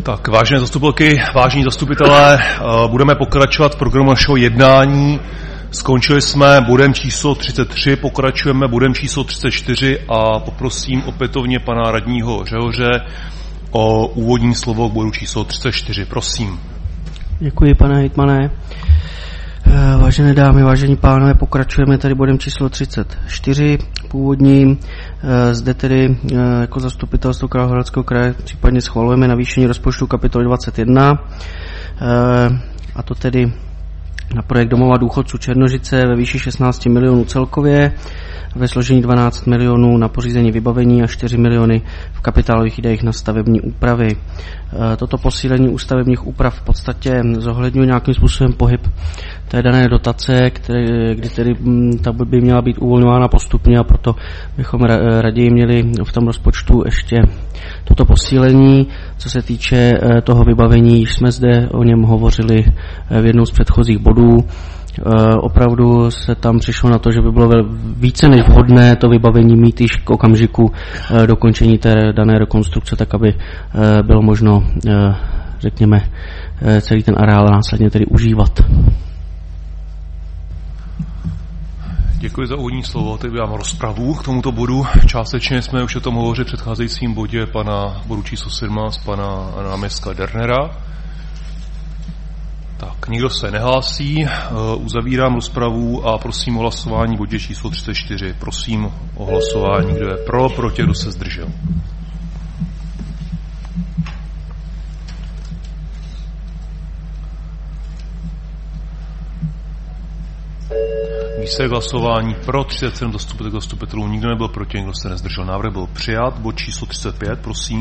Tak, vážené zastupitelky, vážení zastupitelé, budeme pokračovat v programu našeho jednání. Skončili jsme bodem číslo 33, pokračujeme bodem číslo 34 a poprosím opětovně pana radního Řehoře o úvodní slovo k bodu číslo 34. Prosím. Děkuji, pane hejtmane. Vážené dámy, vážení pánové, pokračujeme tady bodem číslo 34 původním. Zde tedy jako zastupitelstvo Královéhradeckého kraje případně schvalujeme navýšení rozpočtu kapitoly 21, a to tedy na projekt domova důchodců Černožice ve výši 16 milionů celkově, ve složení 12 milionů na pořízení vybavení a 4 miliony v kapitálových výdajích na stavební úpravy. Toto posílení ústavebních úprav v podstatě zohledňuje nějakým způsobem pohyb té dané dotace, kdy tedy ta by měla být uvolňována postupně, a proto bychom raději měli v tom rozpočtu ještě toto posílení. Co se týče toho vybavení, již jsme zde o něm hovořili v jednom z předchozích bodů. Opravdu se tam přišlo na to, že by bylo více než vhodné to vybavení mít již k okamžiku dokončení té dané rekonstrukce, tak aby bylo možno, řekněme, celý ten areál následně tedy užívat. Děkuji za úvodní slovo. Teď mám rozpravu k tomuto bodu. Částečně jsme už o tom hovořili v předcházejícím bodě bodu číslo 17 pana náměstka Dernera. Tak, nikdo se nehlásí, uzavírám rozpravu a prosím o hlasování bodě číslo 34. Prosím o hlasování, kdo je pro, proti, kdo se zdržel. Výsledek hlasování pro 37 zastupitelů, nikdo nebyl proti, nikdo se nezdržel. Návrh byl přijat. Bod číslo 35, prosím.